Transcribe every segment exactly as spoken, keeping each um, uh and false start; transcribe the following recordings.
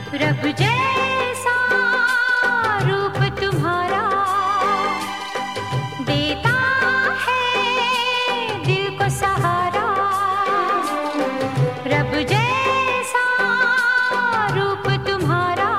रब जैसा रूप तुम्हारा देता है दिल को सहारा। रब जैसा रूप तुम्हारा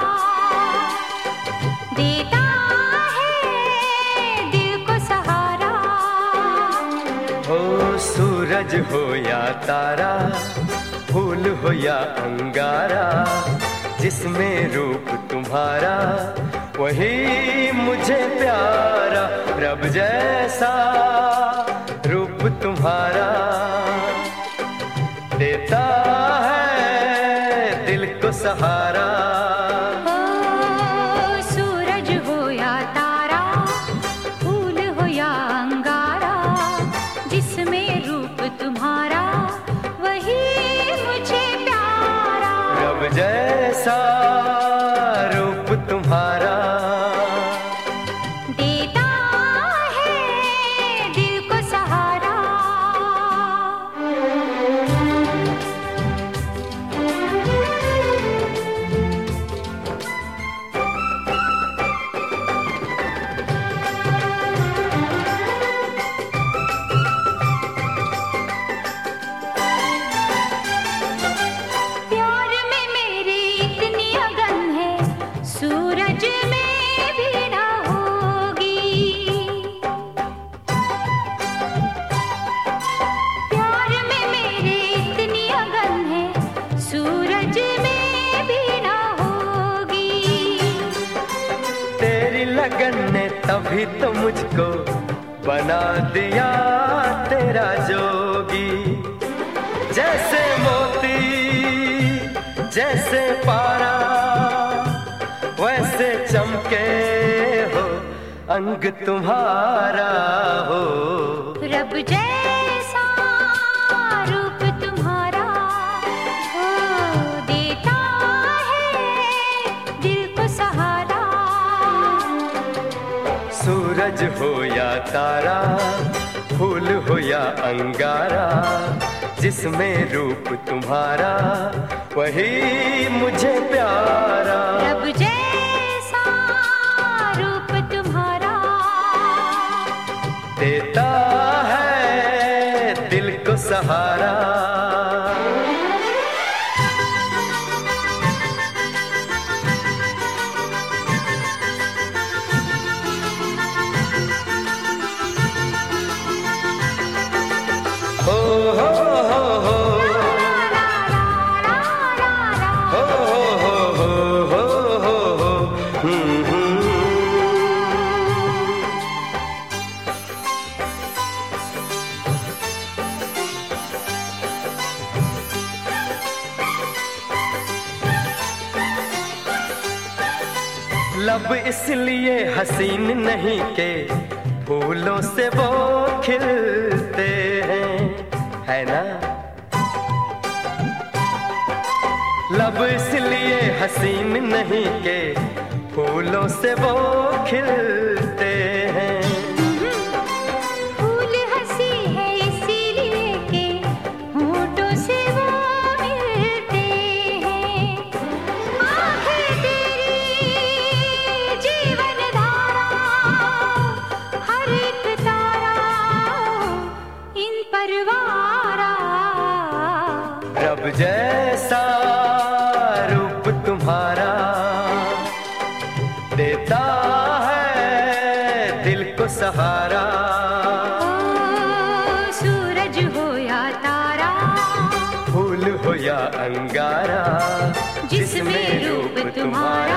देता है दिल को सहारा। हो सूरज हो या तारा, फूल हो या अंगारा, जिसमें रूप तुम्हारा वही मुझे प्यारा। रब जैसा रूप तुम्हारा देता है दिल को सहारा। ओ सूरज हो या तारा, फूल हो या अंगारा, जिसमें रूप तुम्हारा वही मुझे प्यारा। रब जैसा रूप तुम्हारा देता है दिल को सहारा। प्यार में मेरी इतनी अगन है, सूरज में भी ना होगी। प्यार में मेरी इतनी अगन है, सूरज में भी ना होगी। तेरी लगन ने तभी तो मुझको बना दिया तेरा जोगी। जैसे मोती जैसे पारा, वैसे चमके हो अंग तुम्हारा हो। रब जैसा रूप तुम्हारा ओ देता है दिल को सहारा। सूरज हो या तारा, फूल हो या अंगारा, जिसमें रूप तुम्हारा वही मुझे प्यारा। रब जैसा रूप तुम्हारा देता है दिल को सहारा। हो हो हो हो ला ला ला ला ला। हो हो हो हो हो हो हम्म, हम्म। लब इसलिए हसीन नहीं के फूलों से वो खिलते हैं, है ना। लब इसलिए हसीन नहीं के फूलों से वो खिलते हैं। फूल हंसी है इसीलिए के होठों से वो मिलते हैं। आंखें तेरी जीवन धारा, हर एक तारा इन परवारा। रब जैसा रूप तुम्हारा देता है दिल को सहारा। ओ सूरज हो या तारा, फूल हो या अंगारा, जिसमें रूप तुम्हारा